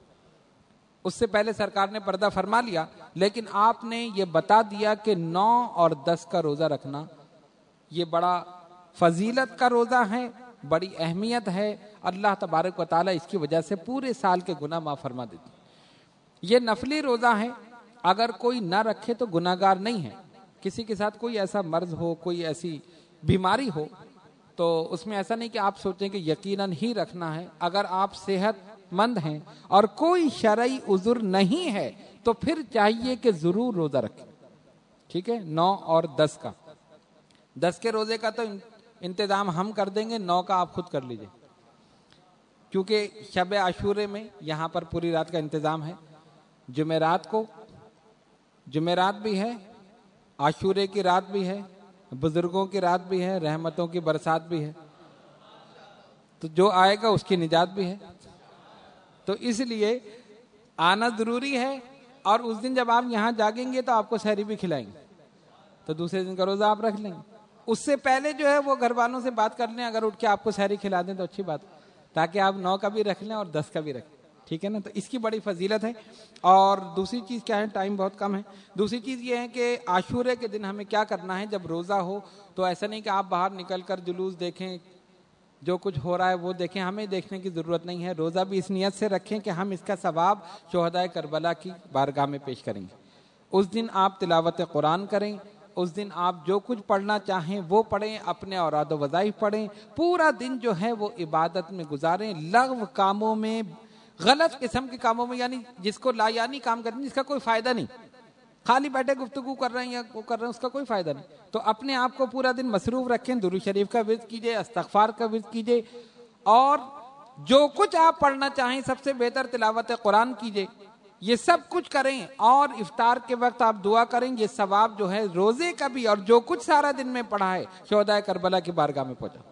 اس سے پہلے سرکار نے پردہ فرما لیا، لیکن آپ نے یہ بتا دیا کہ نو اور دس کا روزہ رکھنا یہ بڑا فضیلت کا روزہ ہے، بڑی اہمیت ہے، اللہ تبارک و تعالیٰ اس کی وجہ سے پورے سال کے گناہ معاف فرما دیتے۔ یہ نفلی روزہ ہے، اگر کوئی نہ رکھے تو گناہگار نہیں ہے۔ کسی کے ساتھ کوئی ایسا مرض ہو، کوئی ایسی بیماری ہو تو اس میں ایسا نہیں کہ آپ سوچیں کہ یقیناً ہی رکھنا ہے۔ اگر آپ صحت مند ہیں اور کوئی شرعی عذر نہیں ہے تو پھر چاہیے کہ ضرور روزہ رکھیں، ٹھیک ہے؟ نو اور دس کا، دس کے روزے کا تو انتظام ہم کر دیں گے، نو کا آپ خود کر لیجئے، کیونکہ شب عاشورے میں یہاں پر پوری رات کا انتظام ہے۔ جمعرات کو جمعرات بھی ہے، عاشورے کی رات بھی ہے، بزرگوں کی رات بھی ہے، رحمتوں کی برسات بھی ہے، تو جو آئے گا اس کی نجات بھی ہے۔ تو اس لیے آنا ضروری ہے، اور اس دن جب آپ یہاں جاگیں گے تو آپ کو سحری بھی کھلائیں گے، تو دوسرے دن کا روزہ آپ رکھ لیں گے۔ اس سے پہلے جو ہے وہ گھر والوں سے بات کر لیں، اگر اٹھ کے آپ کو سحری کھلا دیں تو اچھی بات، تاکہ آپ نو کا بھی رکھ لیں اور دس کا بھی رکھ لیں، ٹھیک ہے نا؟ تو اس کی بڑی فضیلت ہے۔ اور دوسری چیز کیا ہے، ٹائم بہت کم ہے، دوسری چیز یہ ہے کہ عاشورے کے دن ہمیں کیا کرنا ہے؟ جب روزہ ہو تو ایسا نہیں کہ آپ باہر نکل کر جلوس دیکھیں، جو کچھ ہو رہا ہے وہ دیکھیں، ہمیں دیکھنے کی ضرورت نہیں ہے۔ روزہ بھی اس نیت سے رکھیں کہ ہم اس کا ثواب شہدائے کربلا کی بارگاہ میں پیش کریں گے۔ اس دن آپ تلاوت قرآن کریں، اس دن آپ جو کچھ پڑھنا چاہیں وہ پڑھیں، اپنے اوراد و وظائف پڑھیں، پورا دن جو ہے وہ عبادت میں گزاریں، لغو کاموں میں، غلط قسم کے کاموں میں، یعنی جس کو لا یعنی کام کریں، جس کا کوئی فائدہ نہیں، خالی بیٹھے گفتگو کر رہے ہیں یا وہ کر رہے ہیں، اس کا کوئی فائدہ نہیں۔ تو اپنے آپ کو پورا دن مصروف رکھیں، درود شریف کا ورد کیجئے، استغفار کا ورد کیجئے، اور جو کچھ آپ پڑھنا چاہیں سب سے بہتر تلاوت قرآن کیجئے، یہ سب کچھ کریں، اور افطار کے وقت آپ دعا کریں، یہ ثواب جو ہے روزے کا بھی اور جو کچھ سارا دن میں پڑھا ہے شہدائے کربلا کی بارگاہ میں پہنچا۔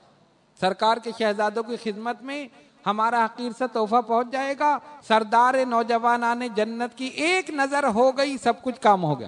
سرکار کے شہزادوں کی خدمت میں ہمارا حقیر سا تحفہ پہنچ جائے گا، سردار نوجوانان جنت کی ایک نظر ہو گئی، سب کچھ کام ہو گیا،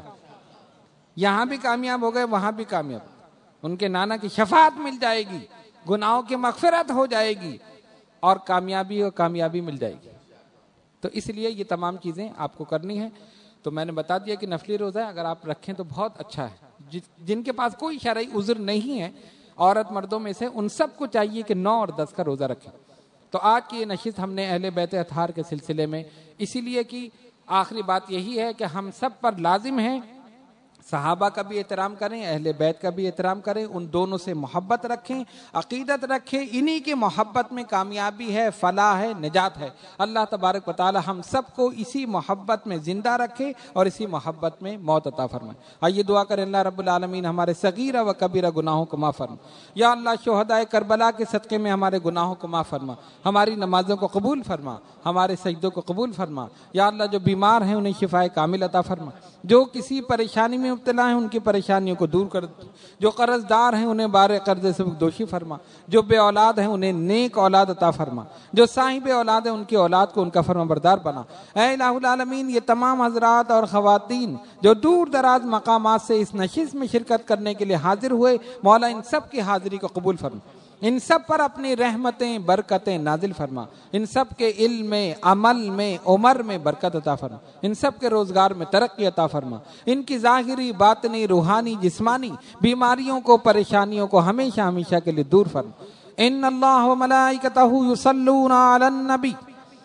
یہاں بھی کامیاب ہو گئے، وہاں بھی کامیاب، ان کے نانا کی شفاعت مل جائے گی، گناہوں کی مغفرت ہو جائے گی، اور کامیابی اور کامیابی مل جائے گی۔ تو اس لیے یہ تمام چیزیں آپ کو کرنی ہیں۔ تو میں نے بتا دیا کہ نفلی روزہ ہے، اگر آپ رکھیں تو بہت اچھا ہے۔ جن کے پاس کوئی شرعی عذر نہیں ہے عورت مردوں میں سے، ان سب کو چاہیے کہ نو اور دس کا روزہ رکھیں۔ تو آج کی یہ نشست ہم نے اہل بیت اطہار کے سلسلے میں اسی لیے کی، آخری بات یہی ہے کہ ہم سب پر لازم ہے صحابہ کا بھی احترام کریں، اہل بیت کا بھی احترام کریں، ان دونوں سے محبت رکھیں، عقیدت رکھیں، انہی کی محبت میں کامیابی ہے، فلاح ہے، نجات ہے۔ اللہ تبارک و تعالی ہم سب کو اسی محبت میں زندہ رکھے اور اسی محبت میں موت عطا فرمائے۔ آئیے دعا کریں اللہ رب العالمین ہمارے صغیرہ و کبیرہ گناہوں کو معاف فرما۔ یا اللہ شہدائے کربلا کے صدقے میں ہمارے گناہوں کو معاف فرما، ہماری نمازوں کو قبول فرما، ہمارے سجدوں کو قبول فرما۔ یا اللہ جو بیمار ہیں انہیں شفائے کامل عطا فرما، جو کسی پریشانی میں مبتلا ہیں ان کی پریشانیوں کو دور کر، جو قرض دار ہیں انہیں بار قرض سے دوشی فرما، جو بے اولاد ہیں انہیں نیک اولاد عطا فرما، جو صاحب اولاد ہیں ان کی اولاد کو ان کا فرما بردار بنا۔ اے الہ العالمین یہ تمام حضرات اور خواتین جو دور دراز مقامات سے اس نشست میں شرکت کرنے کے لیے حاضر ہوئے، مولا ان سب کی حاضری کو قبول فرما، ان سب پر اپنی رحمتیں برکتیں نازل فرما، ان سب کے علم میں، عمل میں، عمر میں برکت عطا فرما، ان سب کے روزگار میں ترقی عطا فرما، ان کی ظاہری باطنی روحانی جسمانی بیماریوں کو پریشانیوں کو ہمیشہ ہمیشہ کے لیے دور فرما۔ ان اللہ و ملائکتہ یصلون علی النبی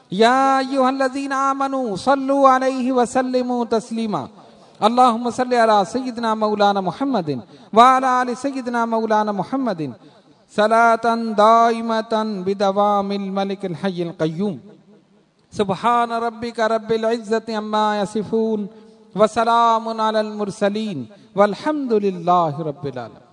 یا ایھا الذین آمنوا صلوا علیہ وسلموا تسلیما اللہم صل علی سیدنا مولانا محمد وعلی آل سیدنا مولانا محمد صلاۃ دائمۃ بدوام الملک الحی القیوم سبحان ربک رب العزۃ عما یصفون وسلام علی المرسلین والحمد للہ رب العالمین.